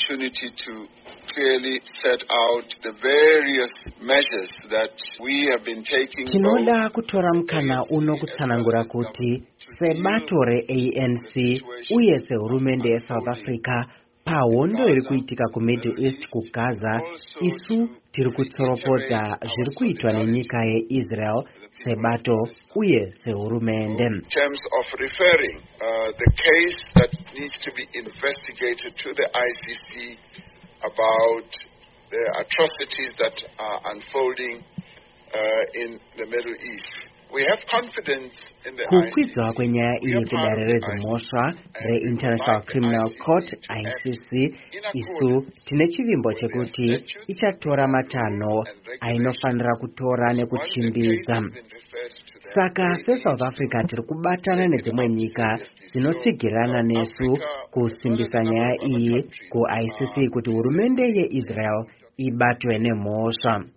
opportunity to clearly set out the various measures that we have been taking. Tinoda kutora mkana uno kutsanangura kuti sebato re-ANC uye sehurumende yeSouth Africa pahondo iri kuitika kuMiddle East kuGaza, isu tiri kutsoropodza zviri kuitwa nenyika yeIsrael sebato uye sehurumende. In terms of referring the case that needs to be investigated to the ICC about the atrocities that are unfolding in the Middle East. We have confidence in the kukwidzwa kwenyaya iyi kudare redzimhosva reInternational Criminal Court ICC, isu tine chivimbo chekuti ichatora matanho ainofanira kutora nekuchimbidza. Saka seSouth Africa tiri kubatana nedzimwe nyika dzinotsigirana nesu kusimbisa nyaya iyi kuICC kuti hurumende yeIsrael ibatwe nemhosva.